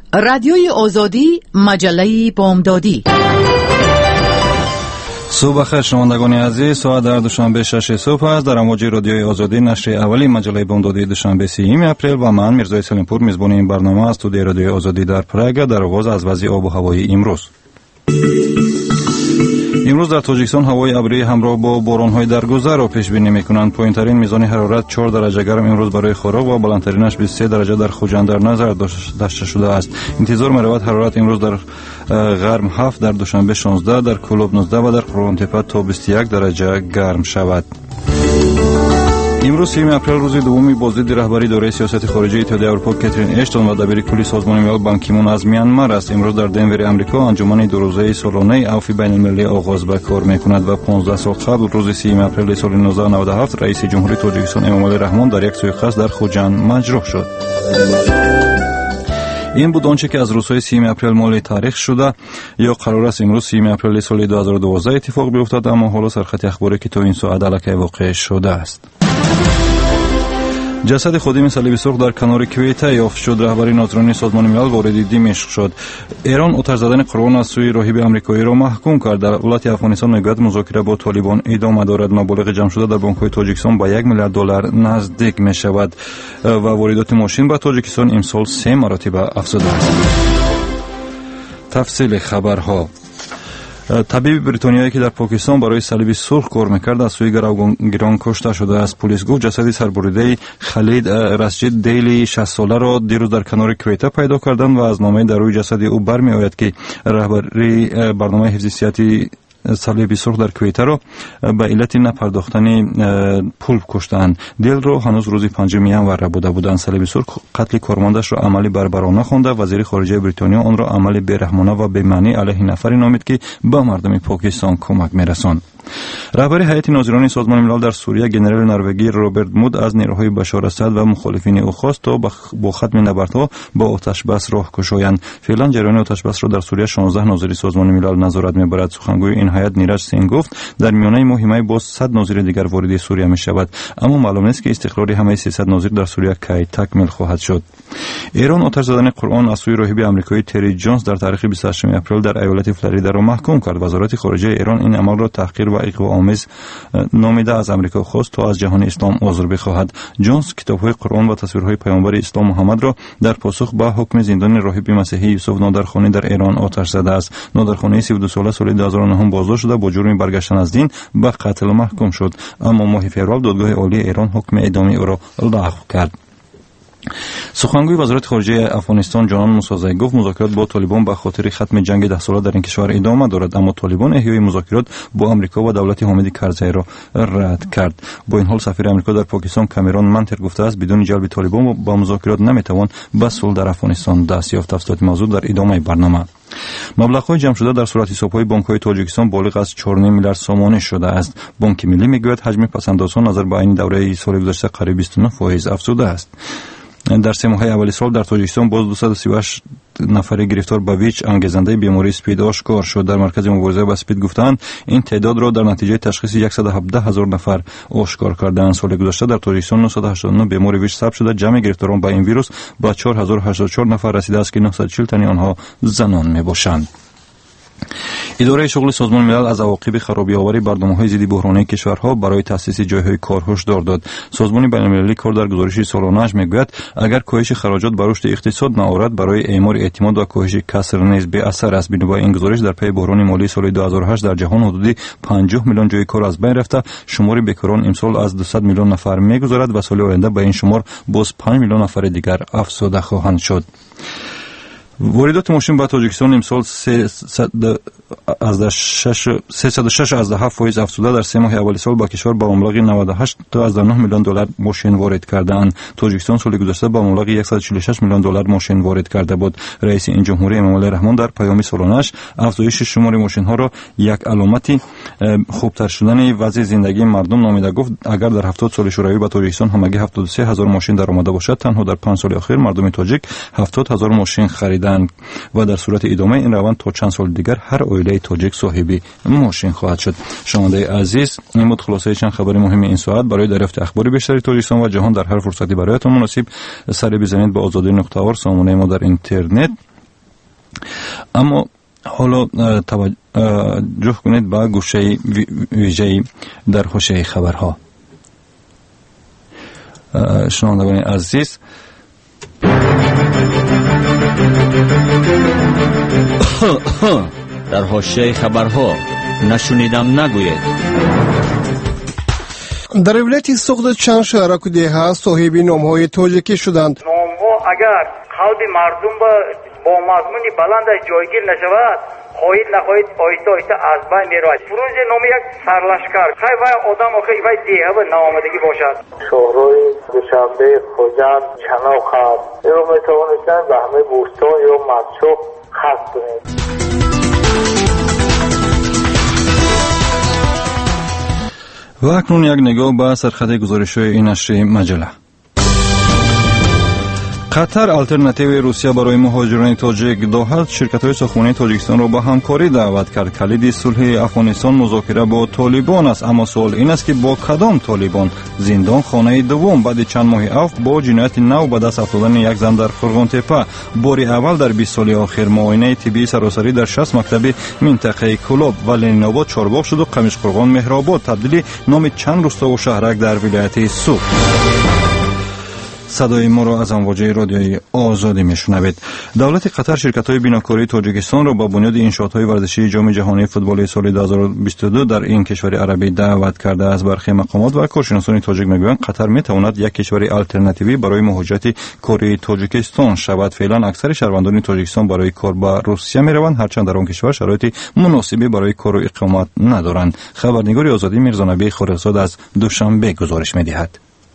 رادیوی آزادی، مجله بامدادی. صبح بخیر شنوندگان عزیز، ساعت در دوشنبه 6 صبح است. در امواج رادیوی آزادی نشر اولی مجله بامدادی دوشنبه 30 اپریل و من میرزای سلیمپور میزبان این برنامه از استودیوی رادیوی آزادی در پراگ. در آغاز از وضع آب و هوای امروز. امروز در تاجیکستان هوای ابری همراه با باران‌های درگذر را پیش بینی می‌کنند. پایین‌ترین میزان حرارت 4 درجه گرم امروز برای خوراک و بلندترینش 23 درجه در خوجند در نظر داشته شده است. انتظار می‌رود حرارت امروز در غرب 7، در دوشنبه 16، در کولوب 19 و در قرانتپه تا 21 درجه گرم شود. امروز 3 اپریل روز دومی بازدید رهبری اداره سیاست خارجی اتحادیه اروپا کاترین اشتون و دبیر کلی سازمان ملل بان کی مون از میانمار است. امروز در دنور آمریکا انجمن دو روزه سالانه عفو بین المللی آغاز به کار میکند و 15 سال قبل روز 3 اپریل سال 1997 رئیس جمهوری تاجیکستان امامعلی رحمان در یک سویقصد در خوجند مجروح شد. این بود آنچه که از روزهای 3 اپریل مال تاریخ شده یا قرار است امروز 3 اپریل سال 2012 اتفاق بیفتد، اما حالا سرخط اخباری که تا این ساعت الکی واقع شده است. جسد خادم صلیب سرخ در کنار کویته یافت شد. رهبری ناظرین سازمان ملل وارد دمشق شد. ایران آتش زدن قرآن از سوی راهب آمریکایی را محکوم کرد. دولت افغانستان میگوید مذاکره با طالبان ادامه دارد. مبالغ جمع شده در بانک‌های تاجیکستان با 1 میلیارد دلار نزدیک می شود و واردات ماشین به تاجیکستان امسال 3 مرتبه افزوده است. تفصیل خبرها. طبیب بریتانیایی که در پاکستان برای صلیب سرخ کار میکرد از سوی گروگان کشته شده است. پلیس گفت جسد سربریده خالد رشید دیلی 60 ساله را دیروز در کنار کویته پیدا کردند و از نامه در روی جسد او برمی آید که رهبری برنامه حفظ صحتی صلیب سرخ در کویته را به علت نپرداختن پول کشتند. دیل را هنوز روز 5 ینور بوده بودند. صلیب سرخ قتل کارمندش را عملی بربرانه خوانده. وزیر خارجه بریتانیا آن را عملی بی‌رحمانه و بی‌معنی علیه نفری نامید که به مردم پاکستان کمک می‌رساند. رهبر هیئت ناظرین سازمان ملل در سوریه گنرال نروژی روبرت مود از نیروهای بشار اسد و مخالفین او خواست تا با ختم نبردها با آتش بس راه گشایند. فعلا جریان آتش بس را در سوریه 16 ناظر سازمان ملل نظارت می‌برد. سخنگوی این هیئت نیرج سینگ گفت در میانه مهمه باز 100 ناظر دیگر وارد سوریه می‌شود، اما معلوم نیست که استقرار همه 300 ناظر در سوریه کی تکمیل خواهد شد. ایران آتش زدن قرآن از سوی راهب آمریکایی تری جونز در تاریخ 28 اپریل در ایالت فلوریدا را محکوم کرد. وزارت خارجه ایران این عمل را تحقیر و اغواآمیز نامیده از آمریکا خواست تا از جهان اسلام عذر بخواهد. جونز کتاب‌های قرآن و تصویرهای پیامبر اسلام محمد را در پاسخ به حکم زندان راهب مسیحی یوسف نادرخانی در ایران آتش زده است. نادرخانی 32 ساله سال 2009 بازداشت شده با جرم برگشتن از دین به قتل محکوم شد، اما ماه فوریه دادگاه عالی ایران حکم اعدام او را لغو کرد. سخنگوی وزارت خارجه افغانستان جانان موسازی گفت مذاکرات با طالبان به خاطر ختم جنگ 10 ساله در این کشور ادامه دارد، اما طالبان احیای مذاکرات با آمریکا و دولت حامد کرزی را رد کرد. با این حال سفیر آمریکا در پاکستان کامرون منتر گفته است بدون جلب طالبان با مذاکرات نمیتوان به صلح در افغانستان دست یافت. تفصیلات موضوع در ادامه برنامه. مبلغ‌های جمع شده در صورت حساب‌های بانک‌های تاجیکستان بالغ از 4.5 میلیارد سومانی شده است. بانک ملی میگوید حجم پس‌اندازها نظر به این دوره سال گذشته قریب 29% افزوده است. در 3 ماه اول سال در تاجیکستان باز 238 نفر گرفتار به ویچ انگیزنده بیماری اسپید آشکار شد. در مرکز مبارزه با اسپید گفتند این تعداد را در نتیجه تشخیص 117,000 نفر آشکار کردند. سال گذشته در تاجیکستان 989 بیماری ویچ ثبت شده. جمع گرفتاران به این ویروس به 4084 نفر رسیده است که 940 تن آنها زنان میباشند. اداره شغل سازمان ملل از عواقب خرابی‌آوری برنامه‌های ضد بحرانی کشورها برای تأسیس جای‌های کار هشدار داد. سازمان بین‌المللی کار در گزارش سالانه‌اش میگوید اگر کاهش خراجات بر رشد اقتصاد نآورد برای اعمار اعتماد و کاهش کسر نیز بی اثر است. بنابراین این گزارش در پی بحران مالی سال 2008 در جهان حدود 50 میلیون جای کار از بین رفته، شمار بیکاران امسال از 200 میلیون نفر می‌گذرد و سال آینده به این شمار باز 5 میلیون نفر دیگر افزوده خواهند شد. واردات ماشین به تاجیکستان امسال 306.7% افزوده. در 3 ماه اول سال با کشور با مبلغ 98.9 میلیون دلار ماشین وارد کردند. تاجیکستان سال گذشته با مبلغ 146 میلیون دلار ماشین وارد کرده بود. رئیس این جمهوری امامعلی رحمان در پیام سالانه‌اش افزایش شمار ماشین‌ها را یک علامتی خوبتر شدن وضع زندگی مردم نامیده. گفت اگر در 70 سال شوروی به تاجیکستان همگی 73,000 ماشین درآمده باشد، تنها در 5 سال اخیر مردم تاجیک 70,000 ماشین خریدند و در صورت ادامه این روند تا چند سال دیگر هر عائله تاجیک صاحب ماشین خواهد شد. شنونده عزیز، این بود خلاصه چند خبر مهم این ساعت. برای دریافت اخبار بیشتر تاجیکستان و جهان در هر فرصتی برایتان مناسب سر بزنید به azadi.org سامانه ما در اینترنت اما حالا توجه کنید به گوشه ویژه‌ای در حوزه خبرها. شنوندگان عزیز، در حوزه خبرها نشنیدم نگوید. در ولایت سوخت چند شهرک دیها صاحب نام‌های تاجیکی شدند. نام‌ها اگر قلب مردم با مضمون بلند جایگیر نشود، خواهید نخواهید آیسته آیسته از بین می‌رود. فروز نام یک سرلشکر خیلی وای آدم و خیلی وای دیها به ناآمدگی باشد. شهرهای دوشنبه، خوجند، چناق هست. این رو میتوانستن به همه بوستان یا مدشو خاص کنید. و اکنون یک نگاه به سرخط گزارش‌های این نشر مجله. قطر الترناتیو روسیه برای مهاجران تاجیک داهد شرکت‌های ساختمانی تاجیکستان را به همکاری دعوت کرد. کلید صلح افغانستان مذاکره با طالبان است، اما سوال این است که با کدام طالبان؟ زندان خانه دوم بعد چند ماه عفو با جنایت نو به دست افتادن یک زن در فرغان‌تپه. بار اول در 20 سال اخیر معاینه طبی سراسری در 60 مکتب منطقه کلاب و لنین‌آباد چهارباغ شد و قمشقرغان مهرآباد تبدیل نام چند روستا و شهرک در ولایت سوخت. صدای ما را از امواج رادیویی آزادی میشنوید. دولت قطر شرکت‌های بیناکاری تاجیکستان را با بنیاد انشاءات‌های ورزشی جام جهانی فوتبال سال 2022 در این کشور عربی دعوت کرده است. برخی مقامات و کارشناسان تاجیک میگویند قطر میتواند یک کشور آلترناتیوی برای مهاجرت کره تاجیکستان شود. فعلا اکثر شهروندان تاجیکستان برای کار به روسیه میروند، هرچند در آن کشور شرایط مناسبی برای کار و اقامت ندارند. خبرنگار آزادی میرزانبی خالقزاد از دوشنبه گزارش می‌دهد.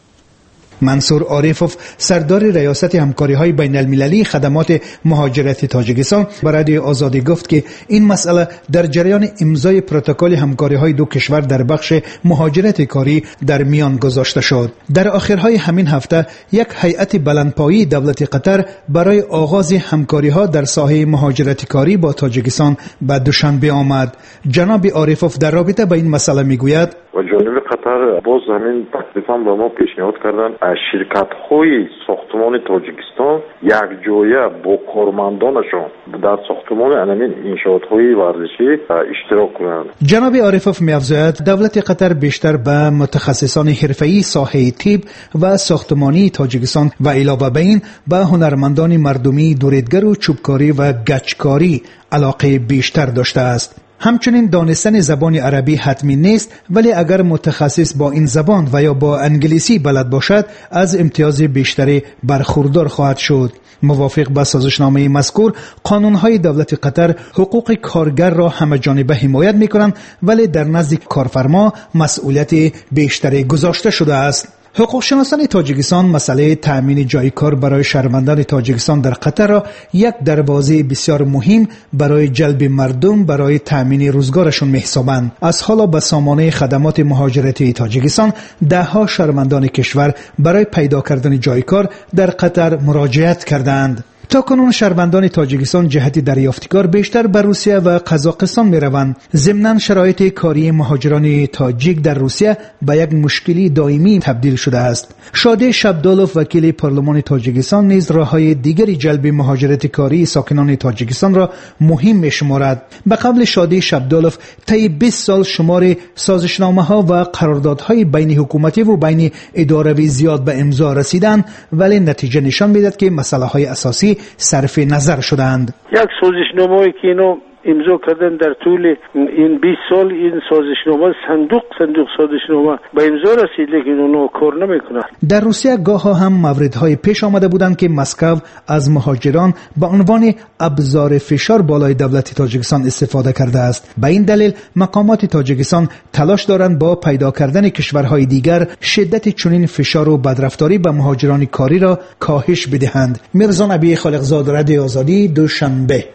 منصور عارفوف سردار ریاست همکاری‌های بین المللی خدمات مهاجرت تاجیکستان به رادیو آزادی گفت که این مسئله در جریان امضای پروتکل همکاری‌های دو کشور در بخش مهاجرت کاری در میان گذاشته شد. در آخرهای همین هفته یک هیئت بلندپایه دولت قطر برای آغاز همکاری‌ها در ساحه مهاجرت کاری با تاجیکستان به دوشنبه آمد. جناب عارفوف در رابطه با این مسئله میگوید: و جانب قطر باز همین تکلیفاً به ما پیشنهاد کردن شرکت‌های ساختمان تاجیکستان یک جایه با کارمندانشان در ساختمان همین انشاءات‌های ورزشی اشتراک کنند. جناب عارفوف می‌افزاید دولت قطر بیشتر به متخصصان حرفه‌ای ساحه طب و ساختمانی تاجیکستان و علاوه بر این به هنرمندان مردمی دوریدگر و چوبکاری و گچکاری علاقه بیشتر داشته است. همچنین دانستن زبان عربی حتمی نیست، ولی اگر متخصص با این زبان و یا با انگلیسی بلد باشد از امتیاز بیشتری برخوردار خواهد شد. موافق با سازشنامه مذکور، قانونهای دولت قطر حقوق کارگر را همه جانبه حمایت می‌کنند، ولی در نزد کارفرما مسئولیت بیشتری گذاشته شده است. حقوق شناسان تاجیکستان مسئله تأمین جای کار برای شهروندان تاجیکستان در قطر را یک دروازه بسیار مهم برای جلب مردم برای تأمین روزگارشون می‌حسابند. از حالا به سامانه خدمات مهاجرتی تاجیکستان ده‌ها شهروندان کشور برای پیدا کردن جای کار در قطر مراجعت کردند. تا کنون شهروندان تاجیکستان جهت دریافتکار بیشتر به روسیه و قزاقستان می روند. ضمناً شرایط کاری مهاجران تاجیک در روسیه به یک مشکلی دائمی تبدیل شده است. شادی شبدالوف وکیل پارلمان تاجیکستان نیز راههای دیگری جلب مهاجرت کاری ساکنان تاجیکستان را مهم می شمارد. به قول شادی شبدالوف طی 20 سال شمار سازشنامه‌ها و قراردادهای بین حکومتی و بین اداروی زیاد به امضا رسیدند، ولی نتیجه نشان می‌دهد که مسائل اساسی صرف نظر شدند. یک سازشنامه‌ای که اینو امضا کردن در طول این 20 سال، این سازشنامه صندوق سازشنامه به امضا رسید، لیکن اونو کار نمیکنه. در روسیه گاه هم موردهای پیش آمده بودند که مسکو از مهاجران به عنوان ابزار فشار بالای دولت تاجیکستان استفاده کرده است. به این دلیل مقامات تاجیکستان تلاش دارند با پیدا کردن کشورهای دیگر شدت چنین فشار و بدرفتاری به مهاجران کاری را کاهش بدهند. میرزا نبی خالقزاد، رادیو آزادی، دوشنبه.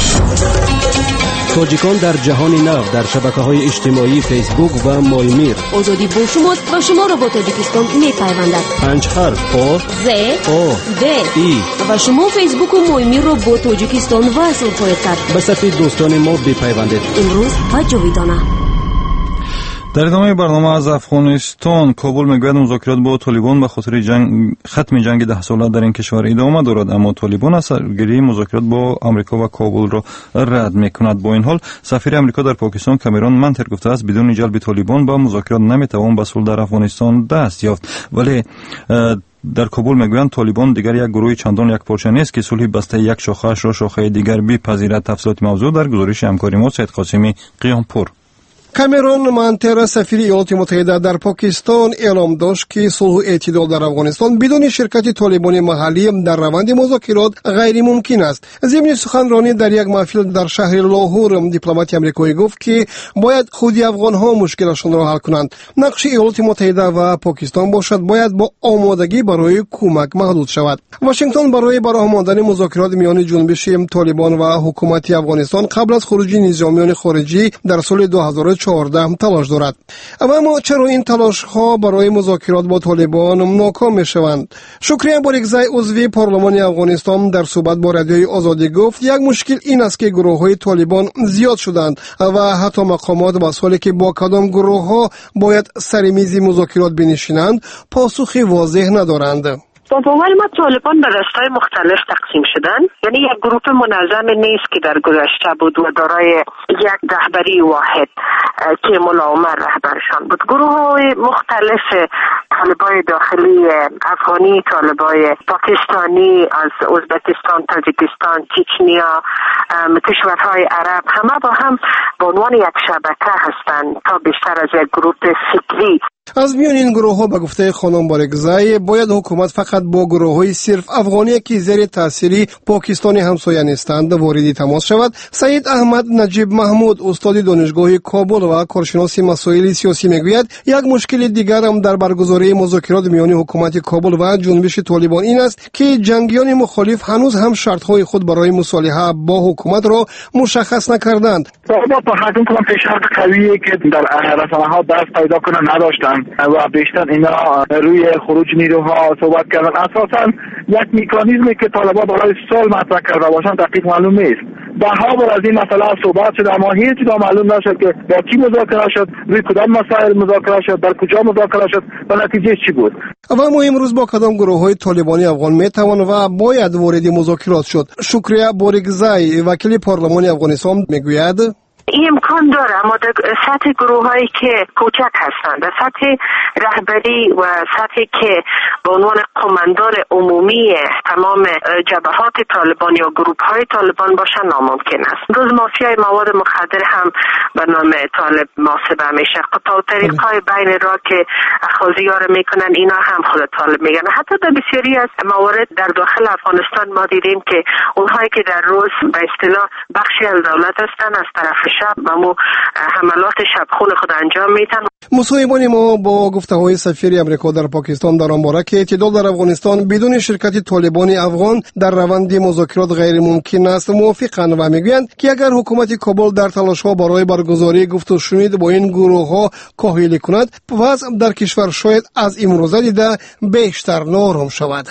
تاجیکان در جهان نو در شبکه‌های اجتماعی فیسبوک و مایمیر. آزادی با شماست و شما را با تاجیکستان می‌پیوندد. 5 حرف آ ز او د ای و شما فیسبوک و مایمیر را با تاجیکستان وصل خواهید کرد. به صفحه دوستان ما بپیوندید. امروز و جاویدانه. در ادامه برنامه از افغانستان، کابل میگوید مذاکرات با طالبان به خاطر ختم جنگ 10 ساله در این کشور ادامه دارد، اما طالبان از سرگیری مذاکرات با آمریکا و کابل را رد میکند. با این حال سفیر آمریکا در پاکستان کامرون منتر گفته است بدون جلب طالبان با مذاکرات نمیتوان به صلح در افغانستان دست یافت. ولی در کابل میگویند طالبان دیگر یک گروه چندان یک پارچه نیست که صلح بسته یک شاخه‌اش را شاخه دیگر بپذیرد. تفصیلات موضوع در گزارش همکاری ما سید قاسمی قیامپور. کامرون منتر سفیر ایالات متحده در پاکستان اعلام داشت که صلح و اعتدال در افغانستان بدون شرکت طالبان محلی در روند مذاکرات غیر ممکن است. ضمن سخنرانی در یک محفل در شهر لاهور، دیپلمات آمریکایی گفت که باید خودی افغان‌ها مشکلشان را حل کنند. نقش ایالات متحده و پاکستان باشد باید با آمادگی برای کمک محدود شود. واشنگتن برای برآمدن مذاکرات میان جنبش طالبان و حکومت افغانستان قبل از خروج نظامیان خارجی در سال 2014 تلاش دارد. اما چرا این تلاش ها برای مذاکرات با طالبان ناکام می شوند؟ شکریه بارگزای عضو پارلمان افغانستان در صحبت با رادیوی آزادی گفت یک مشکل این است که گروه های طالبان زیاد شدند و حتی مقامات مسائلی که با کدام گروه ها باید سر میز مذاکرات بنشینند پاسخی واضح ندارند. با باور ما طالبان به دسته‌های مختلف تقسیم شدن، یعنی یک گروه منظم نیست که در گذشته بود و دارای یک رهبری واحد که ملا عمر رهبرشان بود. گروه‌های مختلف، طالبای داخلی افغانی، طالبای پاکستانی از ازبکستان، تاجیکستان، چچنیا، کشورهای عرب، همه با هم به عنوان یک شبکه هستند تا بیشتر از یک گروه فکری. از میان این گروه ها به گفته خانم بارگزای باید حکومت فقط با گروه های صرف افغانی که زیر تأثیری پاکستانی همسایه نیستند واردی تماس شود. سید احمد نجیب محمود، استاد دانشگاه کابل و کارشناس مسائل سیاسی میگوید یک مشکل دیگر هم در برگزاری مذاکرات میان حکومت کابل و جنبش طالبان این است که جنگیان مخالف هنوز هم شرط های خود برای مصالحه با حکومت را مشخص نکردند. با حکم کنم پیشنهاد قویه که در رسانه‌ها دست پیدا کنه نداشتن و بیشتر اینا روی خروج نیروها صحبت کردن. اساسا یک مکانیزمی که طالبان برای صلح مطرح کرده باشن دقیق معلوم نیست. دهها بار از این مسئله صحبت شد اما هیچ جا معلوم نشد که با کی مذاکره شد، روی کدام مسائل مذاکره شد، در کجا مذاکره شد و نتیجه چی بود. و ما امروز با کدام گروه‌های طالبانی افغان میتوان و باید وارد مذاکرات شد؟ شکریه بارگزای، وکیل پارلمان افغانستان میگوید این امکان داره، اما در سطح گروه هایی که کوچک هستند، در سطح رهبری و سطحی که به عنوان قماندان عمومی تمام جبهات طالبان یا گروه های طالبان باشن ناممکن است. روز مافیای مواد مخدر هم به نام طالب محاسبه میشه. قطع طریق های بین را که اخاذی ها را میکنن اینا هم خود طالب میگن. حتی در بسیاری از موارد در داخل افغانستان ما دیدیم که اونهایی که در روز به اصطلاح بخشی از دولت هستند از طرف شب و مو حملات شبخون خود انجام میدن. مصاحبان ما با گفته‌های سفیر آمریکا در پاکستان در آن باره که اعتدال در افغانستان بدون شرکت طالبان افغان در روند مذاکرات غیر ممکن است موافقند و میگویند که اگر حکومت کابل در تلاش‌ها برای برگزاری گفت و شنود با این گروه‌ها کاهلی کند، وضع در کشور شاید از امروزه دیده بیشتر نرم شود.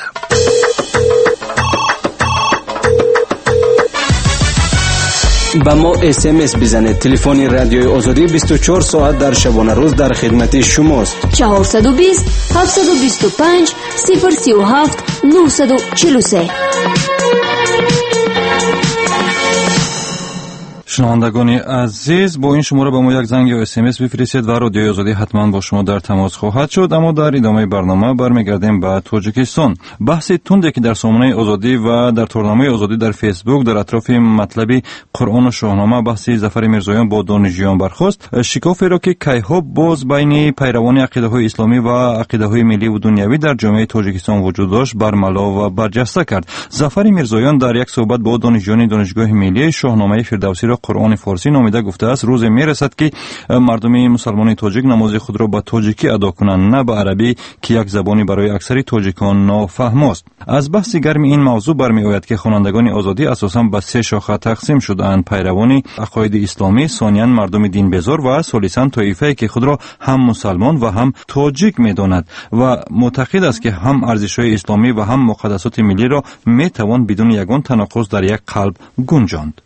با ما SMS بزنید. تلفن رادیوی آزادی 24 ساعت در شبانه روز در خدمت شماست. 420 725 037 943. شنوندگان عزیز، با این شماره به ما یک زنگ یا SMS بفرستید و رادیوی آزادی حتما با شما در تماس خواهد شد. اما در ادامه برنامه برمیگردیم به تاجیکستان. بحث تندی که در سامانه آزادی و در تورنمه آزادی در فیسبوک در اطراف مطلب قرآن و شاهنامه بحث ظفر میرزایان با دانشجویان برخاست، شکافی را که کیها باز بین پیروان عقیده‌های اسلامی و عقیده‌های ملی و دنیوی در جامعه تاجیکستان وجود داشت برملا و برجسته کرد. ظفر میرزایان در یک صحبت با دانشجویان دانشگاه ملی شاهنامه فردوسی را قرآن فارسی نامیده گفته است روز میرسد که مردم مسلمان تاجیک نماز خود را به تاجیکی ادا کنند، نه به عربی که یک زبانی برای اکثر تاجیکان نافهم است. از بحث گرم این موضوع برمیآید که خوانندگان آزادی اساساً به سه شاخه تقسیم شده‌اند: پیروان عقاید اسلامی، ثانیاً مردم دین بیزار و ثالثاً طایفه‌ای که خود را هم مسلمان و هم تاجیک می‌داند و معتقد است که هم ارزش‌های اسلامی و هم مقدسات ملی را می‌توان بدون یگان تناقض در یک قلب گنجاند.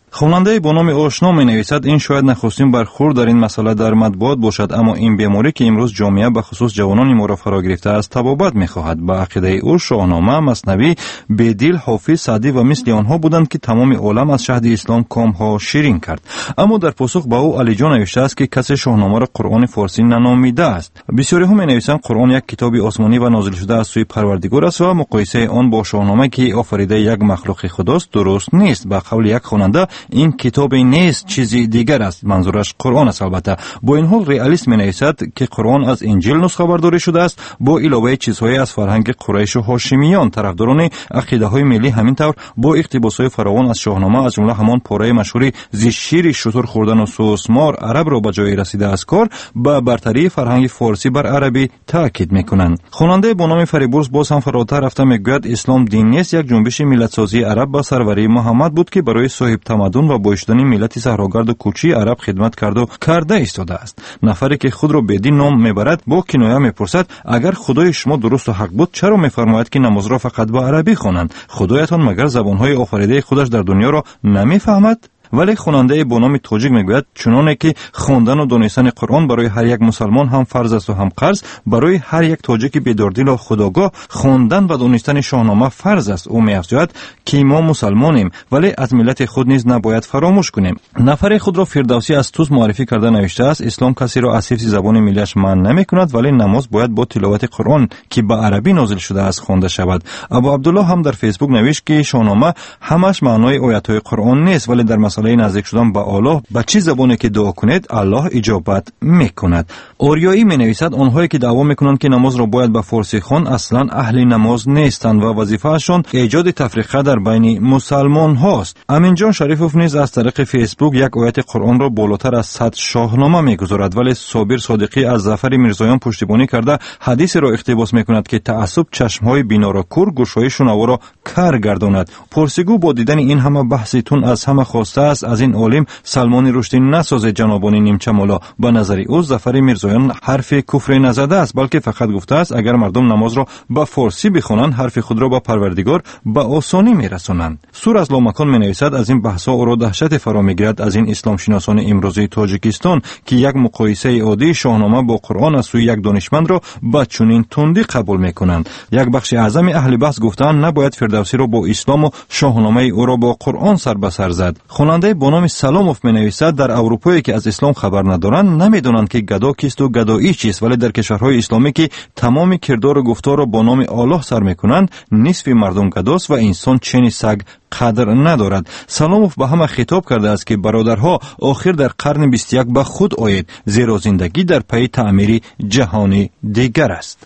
хонандаи бо номи ошно менависад: ин шояд нахустин бархурд дар ин масъала дар матбуот бошад, аммо ин беморӣ ки имрӯз ҷомеа бахусус ҷавонони моро фаро гирифтааст табобат мехоҳад. ба ақидаи ӯ шоҳнома, маснавӣ, бедил, ҳофиз, саъдӣ ва мисли онҳо буданд ки тамоми олам аз шаҳди ислом комҳо ширин кард. аммо дар посух ба ӯ алиҷон навиштааст ки касе шоҳномаро қуръони форсӣ наномидааст. бисёриҳо менависанд қуръон як китоби осмонӣ ва нозилшуда аз сӯи парвардигор аст ва муқоисаи он бо шоҳнома ки офаридаи як махлуқи худост дуруст нест. ба қавли як хонанда, ин китобе нест, чизи дигар аст. манзураш қуръон аст. албатта бо ин ҳол реалист менависад ки қуръон аз инҷил нусхабардорӣ шудааст бо иловаи чизҳое аз фарҳанги қурайшу ҳошимиён. тарафдорони ақидаҳои миллӣ ҳамин тавр бо иқтибосҳои фаровон аз шоҳнома, аз ҷумла ҳамон пораи машҳури зишшири шутур хӯрдану сӯсмор арабро ба ҷое расида аз кор, ба бартарии фарҳанги форсӣ бар арабӣ таъкид мекунанд. хонандаи бо номи Фарибурс боз ҳам фаротар рафта мегӯяд: ислом дин нест, як ҷунбиши миллатсозии араб ба сарварии муҳаммад буд ки барои соҳибтамаддун ва боишудани миллати саҳрогарду кӯчии араб хидмат карду карда истодааст. нафаре ки худро бедин ном мебарад бо киноя мепурсад: агар худои шумо дурусту ҳақ буд, чаро мефармояд ки намозро фақат ба арабӣ хонанд? худоятон магар забонҳои офаридаи худаш дар дуньёро намефаҳмад? вале хонандаи бо номи тоҷик мегӯяд: чуноне ки хондану донистани қуръон барои ҳар як мусалмон ҳам фарз асту ҳам қарз, барои ҳар як тоҷики бедордилу худогоҳ хондан ва донистани шоҳнома фарз аст. ӯ меафзояд ки мо мусалмонем, вале аз миллати худ низ набояд фаромӯш кунем. нафари худро Фирдавсӣ аз Туз муаррифӣ карда навиштааст: ислом касеро аз ҳифзи забони миллиаш манъ намекунад, вале намоз бояд бо тиловати қуръон ки ба арабӣ нозил шудааст хонда шавад. абу абдулло ҳам дар фейсбук навишт ки шоҳнома ҳамаш маънои оятҳои қуръон нест, вале дар масъалаи наздик шудан ба Аллоҳ ба чӣ забоне ки дуо кунед, Аллоҳ иҷобат мекунад. орёӣ менависад: онҳое ки даъво мекунанд ки намозро бояд ба форсӣ хон, аслан аҳли намоз нестанд ва вазифаашон эҷоди тафриқа дар байни мусалмонҳост. аминҷон шарифов низ аз тариқи фейсбук як ояти қуръонро болотар аз 100 шоҳнома мегузорад, вале Собир Содиқӣ аз Зафари Мирзоён пуштибонӣ карда ҳадисеро иқтибос мекунад ки таассуб чашмҳои биноро кур, гӯшҳои шунаворо кар гардонад. пурсигӯ бо дидани ин ҳама баҳси тун аз ҳама хостааст аз ин олим Салмони Рушдӣ насозед ҷанобони нимчамоло. ба назари ӯ Зафари Мирзоён ҳарфи куфре назадааст, балки фақат гуфтааст: агар мардум намозро ба форсӣ бихонанд, ҳарфи худро ба Парвардигор ба осонӣ мерасонанд. сур аз ломакон менависад: аз ин баҳсҳо ӯро таҳшате фаро мегирад аз ин исломшиносони имрӯзии Тоҷикистон ки як муқоисаи оддии шоҳнома бо Қуръон аз сӯи як донишмандро ба чунин тундӣ қабул мекунанд. як бахши аъзами аҳли баҳс гуфтаанд: набояд Фирдавсиро бо ислому шоҳномаи ӯро бо Қуръон сар ба сар зад. хонандаи бо номи Саломов менависад: дар аврупое ки аз ислом хабар надоранд, намедонанд ки гадо кисту гадоӣ чист, вале дар кишварҳои исломӣ ки тамоми кирдору гуфторро бо номи Аллоҳ сар мекунанд, нисфи мардум гадост ва инсон чени саг қадр надорад. Саломов ба ҳама хитоб кардааст ки бародарҳо, охир дар қарни 21 ба худ оед, зеро зиндагӣ дар пайи таъмири ҷаҳони дигар аст.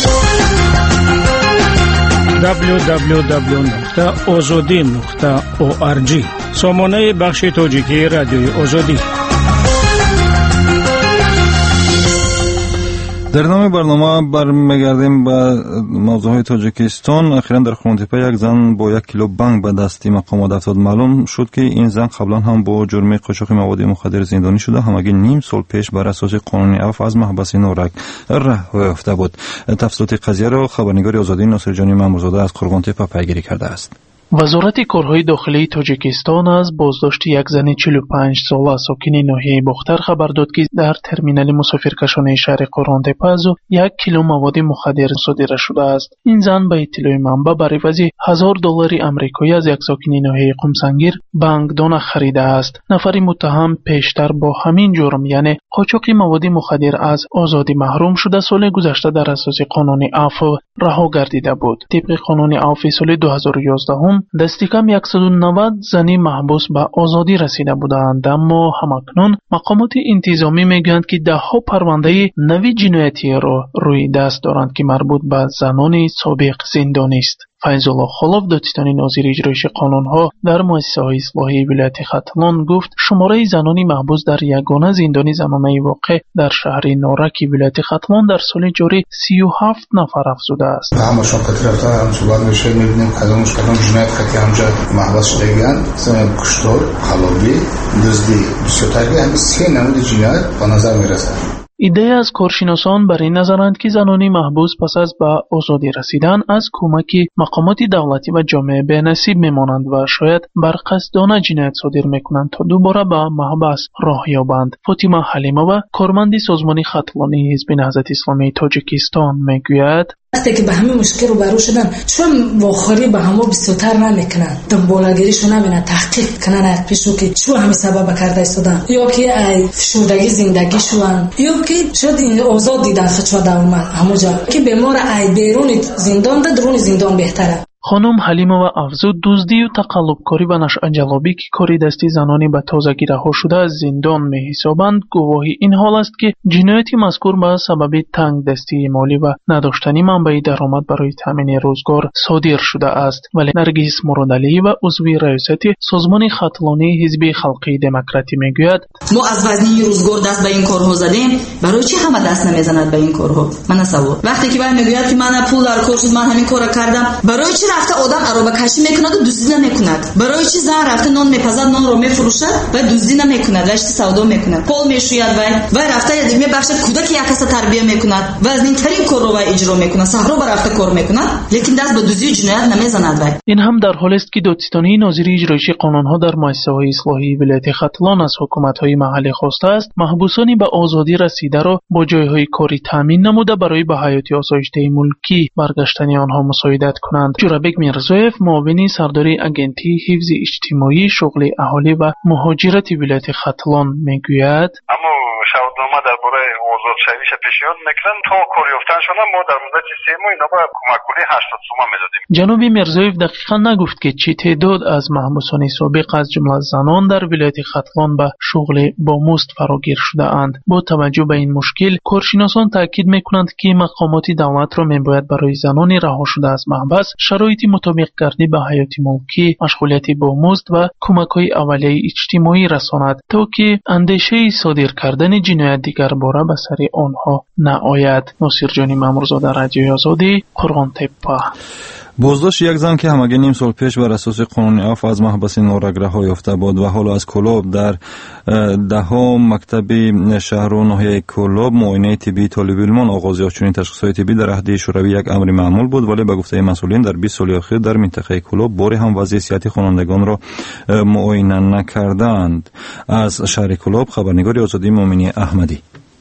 www.ozodi.org сомонаи бахши тоҷикии радиои озодӣ. дар идомаи барнома бармегардем ба мавзӯъҳои Тоҷикистон. ахиран дар Хунтепа як зан бо 1 кило банк ба дасти мақомот афтод. маълум шуд ки ин зан қаблан ҳам бо ҷурми қочоқи маводи мухаддир зиндонӣ шуда, ҳамагӣ ним сол пеш бар асоси қонуни афв аз маҳбаси норак раҳо ёфта буд. тафсилоти қазияро хабарнигори Озодӣ Носирҷони Маъмурзода аз Қурғонтепа пайгирӣ кардааст. вазорати корҳои дохилии Тоҷикистон аз боздошти як зани 45 сола сокини ноҳияи Бохтар хабар дод ки дар терминали мусофиркашонаи шаҳри Қурғонтепа аз ӯ 1 кило маводи мухаддир содира шудааст. ин зан ба иттилои манба бар ивази $1000 амрикоӣ аз як сокини ноҳияи Қумсангир банкдона харидааст. нафари муттаҳам пештар бо ҳамин ҷурм, яъне қочоқи маводи мухаддир аз озодӣ маҳрум шуда, соли гузашта дар асоси қонуни афв раҳо гардида буд. тибқи қонуни афви соли 2011 дасти кам 190 зани маҳбус ба озодӣ расида буданд, аммо ҳамакнун мақомоти интизомӣ мегӯянд ки даҳҳо парвандаи нави ҷиноятиеро рӯи даст доранд ки марбут ба занони собиқ зиндонист. Файзулло Холов, додистони нозири иҷроиши қонунҳо дар муассисаҳои ислоҳии вилояти Хатлон гуфт, шумораи занони маҳбус дар ягона зиндони замонаи воқеъ дар шаҳри Нораки вилояти Хатлон дар соли ҷорӣ 37 нафар афзудааст. ҳамашон қати рафта суҳбат мешавад, мебинем кадомаш кадом ҷиноят қати ҳамҷа маҳбус шудагиянд, мисалан куштор, халобӣ, дуздӣ, бисёртарги ҳамин 3 намуди ҷиноят ба назар мерасад. ایده از کارشناسان بر این نظرند که زنان محبوس پس از به آزادی رسیدن از کمک مقامات دولتی و جامعه به نصیب میمانند و شاید بر قصدانه جنایت صادر میکنند تا دوباره به محبس راه یابند. فاطمه حلیمова کارمند سازمان خطلانی حزب نهضت اسلامی تاجیکستان میگوید وقتی که به همین مشکل روبرو شدن چون واخری به همو بیشتر نمیکنن دنبالگیریشو نمیکنن تحقیق کنن از پیشو که چون همین سبب کرده ایستادن یا که ای فشردگی زندگیشون یا که شاید این آزاد دیدن خچوا اومد همونجا که بیمار ای بیرون زندان ده درون زندان بهتره. خانم حلیمова افزود دزدی و تقلبکاری و نشأه جلابی که کاری دستی زنانی به تازگی رها شده از زندان می‌حسابند گواهی این حال است که جنایت مذکور به سبب تنگ دستی مالی و نداشتن منبع درآمد برای تامین روزگار صادر شده است. ولی نرگس مرادعلی و عضو ریاست سازمان خطلانی حزب خلقی دموکراتی میگوید ما از وزنی روزگار دست به این کارها زدیم برای چی همه دست نمیزنند به این کارها؟ من سوال وقتی که باید میگوید که من پول در کار شد من همین کارا کردم برای چی رفته آدم عربه کشی میکند و دزدی نمیکند؟ برای چی زن رفته نان میپزد نان رو میفروشد و دزدی نمیکند رشته سودا میکند پول میشوید و رفته یاد میبخشد کودک یک کس تربیت میکند و از این ترین کار رو اجرا میکند صحرا بر رفته کار میکند لیکن دست به دزدی و جنایت نمیزند. این هم در حالی است که دادستانی ناظر اجرایشی قانونها در مؤسسه‌های اصلاحی ولایت خطلان از حکومت‌های محلی خواسته است محبوسانی به آزادی رسیده را با جایهای کاری تامین نموده برای به حیات آسایشته ملکی برگشتن آنها مساعدت کنند. جورابک میرزایف معاون سرداری اگنتی حفظ اجتماعی شغل اهالی و مهاجرت ولایت خطلان میگوید اما شهادتنامه درباره آزاد شویش پیشنهاد میکنن تا کار یافتن شدن ما در مدت 3 ماه اینا باید کمک پولی 80 تومان میدادیم. جناب میرزایف دقیقا نگفت که چه تعداد از محبوسان سابق از جمله زنان در ولایت خطلان به شغل با مزد فراگیر شده اند. با توجه به این مشکل کارشناسان تاکید میکنند که مقامات دولت را میباید برای زنان رها شده از محبس شرایط مطابق گردی به حیات ملکی مشغولیت با مزد و کمک‌های اولیه اجتماعی رساند تا که اندیشه صادر کردن جنایت دیگر باره به سر آنها نآید. ناصر جانی مامورزاده رادیوی آزادی قرغن‌تپه. بازداشت یک زن که همگی نیم سال پیش بر اساس قانون عفو از محبس نورگ رها یافته بود و حالا از کلاب در دهم مکتب شهر و ناحیه کلاب معاینه طبی طالب علمان آغاز یافت. چنین تشخیص‌های طبی در عهد شوروی یک امر معمول بود ولی به گفته مسئولین در 20 سال اخیر در منطقه کلاب باری هم وضعیت صحتی خوانندگان را معاینه نکردند. از شهر کلاب خبرنگار آزادی مومنی احمدی.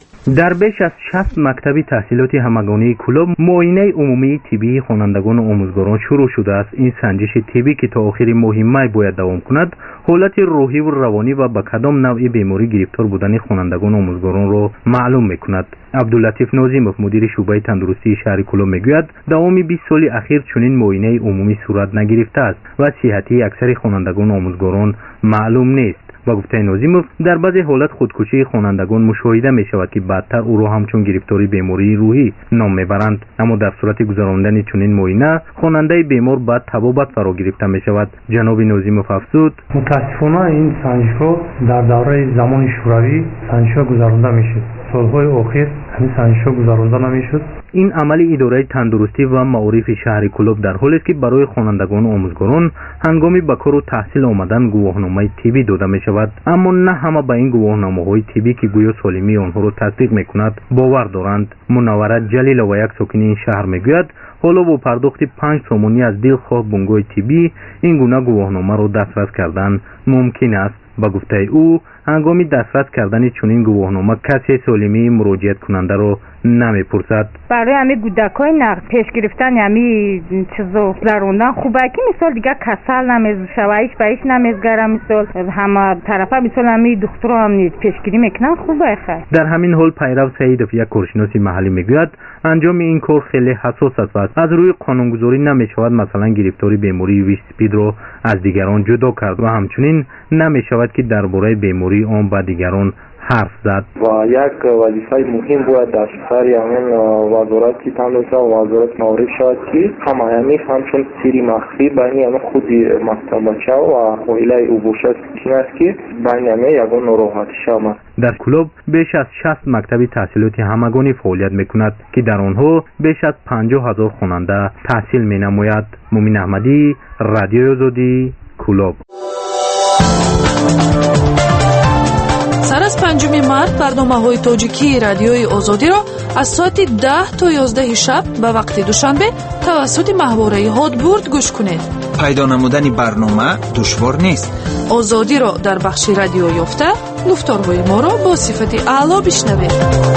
در بیش از 60 مکتب تحصیلاتی همگانی کلاب معاینه عمومی طبی خوانندگان و آموزگاران شروع شده است. این سنجش طبی که تا آخر ماه می باید دوام کند حالت روحی و روانی و به کدام نوع بیماری گرفتار بودن خوانندگان و آموزگاران را معلوم میکند. عبداللطیف ناظیمов مدیر شعبه تندرستی شهر کلاب میگوید دوام 20 سال اخیر چنین معاینه عمومی صورت نگرفته است و صحتی اکثر خوانندگان و آموزگاران معلوم نیست. با گفته ناظیمov در بعضی حالت خودکشی خوانندگان مشاهده می شود که بعدتر او را همچون گرفتاری بیماری روحی نام میبرند. اما در صورت گذراندن چنین معاینه خواننده بیمار بعد تبابت فرا گرفته می شود. جناب ناظیمov افزود متاسفانه این سنجش‌ها در دوره زمان شوروی سنجش‌ها گذرانده میشد. سالهای اخیر همین سنجش‌ها گذرانده نمیشد. این عمل اداره تندرستی و معارف شهر کلاب در حالی است که برای خوانندگان و آموزگاران هنگامی به کار و تحصیل آمدن گواهنامه طبی داده می شود، اما نه همه به این گواهنامه‌های طبی که گویا سالمی آنها را تصدیق می‌کند باور دارند. منوره جلیلова یک ساکن این شهر میگوید حالا با پرداخت 5 تومانی از دلخواه بنگاه طبی این گونه گواهنامه را دسترس کردن ممکن است. با گفته او هنگامی دسترس کردن چنین گواهنامه کسی سالمی مراجعت کننده را نمیپرسد. برای همه کودکای نقد پیش گرفتن همه چیزا گذراندن خوبه که مثال دیگه کسل نمیشوه هیچ به هیچ نمیزگره مثال همه طرفه مثال همه دکترها هم پیشگیری میکنن خوبه خیر. در همین حال پیرو سعیدов یک کارشناس محلی میگوید انجام این کار خیلی حساس است و از روی قانونگذاری نمیشود مثلا گرفتاری بیماری ویش سپید را از دیگران جدا کرد و همچنین نمیشود که درباره بیماری آن با دیگران حرف زد. و یک وظیفه مهم بود در سر همین وزارت تندرستی و وزارت معارف شد که همه همچون سری مخفی بین خود مکتب بچه و عائله او باشد این است که بین یگان ناراحتی شد. در کلاب بیش از 60 مکتب تحصیلاتی همگانی فعالیت میکند که در آنها بیش از 50,000 خواننده تحصیل مینماید. مومن احمدی، رادیوی آزادی، کلاب. سر زودتر از 5 مارس برنامه‌های تاجیکی رادیوی آزادی را از ساعت 10 تا 11 شب به وقت دوشنبه توسط محوره هادبورد گوش کنید. پیدا نمودن برنامه دشوار نیست. آزادی را در بخش رادیو یافته گفتارهای ما را با صفت اعلی بشنوید.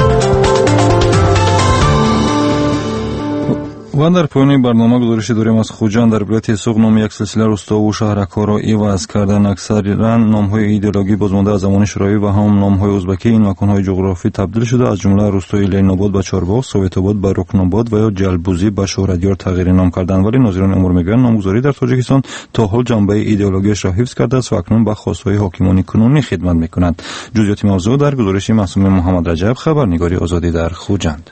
و در پایان برنامه گزارش داریم از خوجند. در ولایت سوق نام یک سلسله روستا و شهرک‌ها را عوض کردن. اکثرا نام‌های ایدئولوژی بازمانده از زمان شوروی و هم نام‌های ازبکی این مکان‌های جغرافی تبدیل شده. از جمله روستای لین‌آباد به چهارباغ، سوویت آباد به رکن‌آباد و یا جلبوزی به شهردیار تغییر نام کردن. ولی ناظران امور میگویند نامگذاری در تاجیکستان تا حال جنبه ایدئولوژیش را حفظ کرده است و اکنون به خواست‌های حاکمان کنونی خدمت می‌کند. جزئیات موضوع در گزارش معصوم محمد رجب، خبرنگاری آزادی در خوجند.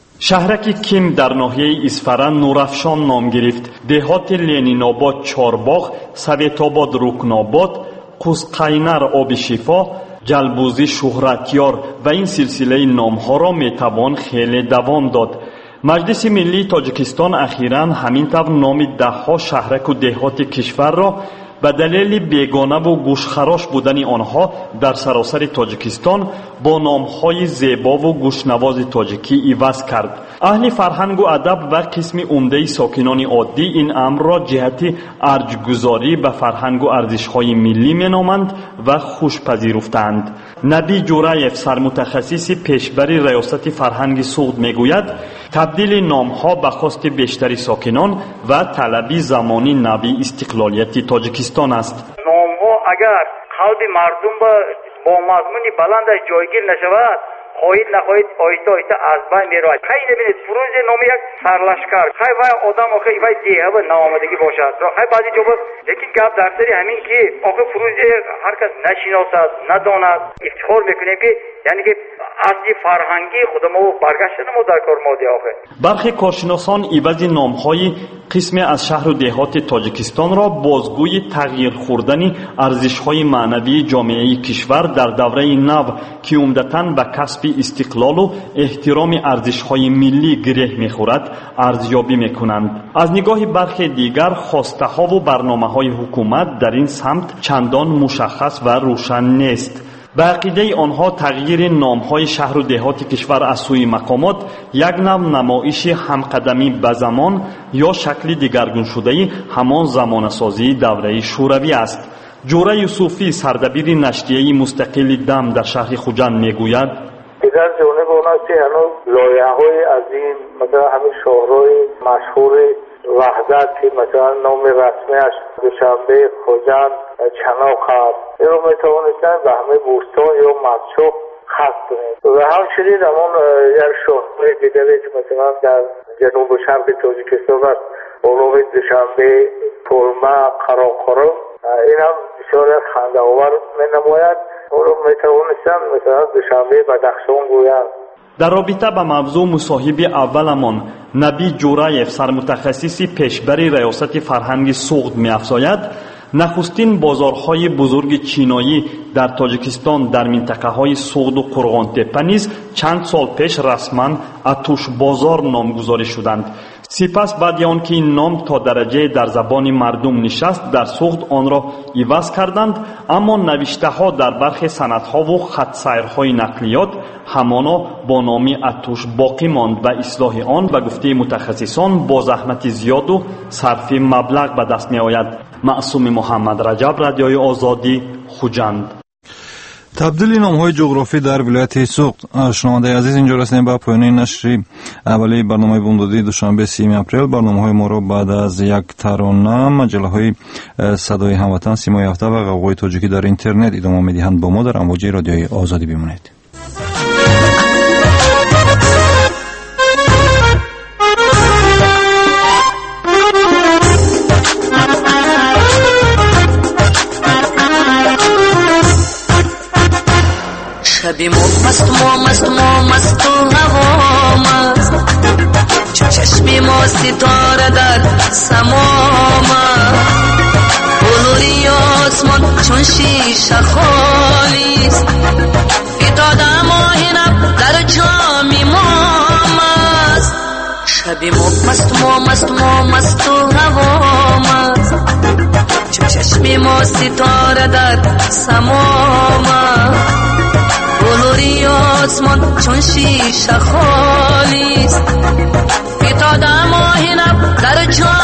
شهرک کیم در ناحیه اسفران نورافشان نام گرفت. دهات لنین‌آباد چهارباغ، سویت‌آباد رکن‌آباد، قوزقینر آب شفا، جلبوزی شهرتیار و این سلسله نام‌ها را میتوان خیلی دوام داد. مجلس ملی تاجیکستان اخیراً همین طور نام ده‌ها شهرک و دهات کشور را به دلیل بیگانه و گوشخراش بودن آنها در سراسر تاجیکستان با نام‌های زیبا و گوشنواز تاجیکی عوض کرد. اهل فرهنگ و ادب و قسم عمده ساکنان عادی این امر را جهت ارجگذاری به فرهنگ و ارزش‌های ملی مینامند و خوش پذیرفتند. نبی جورایف سرمتخصص پیشبر ریاست فرهنگ سوخت میگوید تبدیل نام‌ها به خواست بیشتر ساکنان و طلب زمانی نوی استقلالیت تاجیکستان است. نام‌ها اگر قلب مردم با مضمون بلندش جایگیر نشود، خواهید نخواهید آیسته آیسته از بین میرود. خیلی ببینید فروز نام یک سرلشکر خیلی وای آدم آخه وای دیه و نامدگی باشد. خیلی بعضی جواب لیکن گپ در سری همین که آخه فروز هر کس نشناسد نداند افتخار میکنیم که یعنی که اصلی فرهنگی خودمو برگشتن ما در کار ماده آخه. برخی کارشناسان عوض نام‌های قسم از شهر و دهات تاجیکستان را بازگوی تغییر خوردن ارزش‌های معنوی جامعه کشور در دوره نو که عمدتاً به کسب استقلال و احترام ارزش‌های ملی گره می‌خورد ارزیابی می‌کنند. از نگاه برخی دیگر خواسته‌ها و برنامه‌های حکومت در این سمت چندان مشخص و روشن نیست. به عقیده آنها تغییر نام‌های شهر و دهات کشور از سوی مقامات یک نوع نمایش همقدمی به زمان یا شکل دیگرگون شده همان زمانه‌سازی دوره شوروی است. جوره یوسفی سردبیر نشریه مستقل دم در شهر خوجند میگوید در جانب اون است که هنوز لایحه‌های از این مثلا همین شهرهای مشهور وحدت که مثلا نام رسمیش دوشنبه خوجند چناق هست این رو میتوانستن به همه بوستان یا مدشوق خط کنید و همچنین همون یک شهرهای دیگری که مثلا در جنوب و شرق تاجیکستان است اولوی دوشنبه تلمه قراقرم این هم بسیار خنده‌آور می‌نماید اون رو میتوانستن مثلا دوشنبه بدخشان گویند. در رابطه به موضوع مصاحب اولمان نبی جورایف سرمتخصص پیشبر ریاست فرهنگ سوخت می‌افزاید نخستین بازارهای بزرگ چینایی در تاجیکستان در منطقه‌های سوخت و قرغان‌تپه نیز چند سال پیش رسما اتوش بازار نامگذاری شدند. سپس بعد آن که این نام تا درجه در زبان مردم نشست در سوخت آن را عوض کردند، اما نوشته‌ها در برخی سندها و خط سیرهای نقلیات همانا با نام اتوش باقی ماند و اصلاح آن به گفته متخصصان با زحمت زیاد و صرف مبلغ به دست می‌آید. معصوم محمد رجب، رادیوی آزادی، خوجند. تبدیل نام‌های جغرافی در ولایت سوق. شنونده عزیز، اینجا رسیدیم به پایان نشر اولیه برنامه بامدادی دوشنبه 30 اپریل. برنامه‌های ما را بعد از یک ترانه مجله‌های صدای هموطن، سیمای هفته و قوقای تاجیکی در اینترنت ادامه می‌دهند. با ما در امواج رادیوی آزادی بمانید. شبی مست و هوا مست چون چشمی ما ستاره در سمام بلوری آسمان چون شیشه خالیست فتاده ماهینم در جامی ما مست شبی مست و هوا مست چون چشمی ما ستاره در سمام آسمان چون شیشه خالی است فتاده ماهی نب در جان